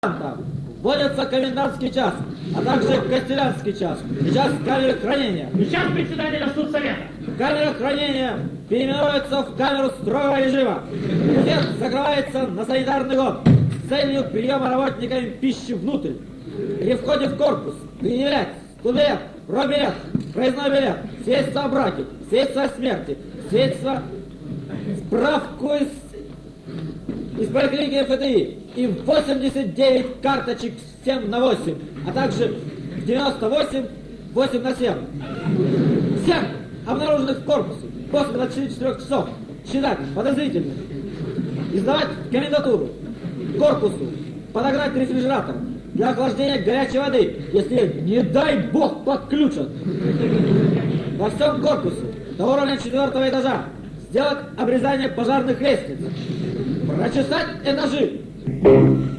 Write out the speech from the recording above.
Вводится комендантский час, а также костелянский час и час камеры хранения. И час председателя судсовета. Камера хранения переименуется в камеру строгого режима. Буфет закрывается на санитарный год с целью приема работниками пищи внутрь. При входе в корпус предъявлять студент, пробилет, проездной билет, свидетельство о браке, свидетельство о смерти, свидетельство, справку из поликлиники ФТИ и 89 карточек 7 на 8, а также 98 8 на 7. Всех обнаруженных в корпусе после 24 часов считать подозрительными, издавать комендатуру, корпусу, подогнать рефрижератор для охлаждения горячей воды, если, не дай бог, подключат. Во всем корпусе до уровня 4-го этажа сделать обрезание пожарных лестниц, прочесать этажи,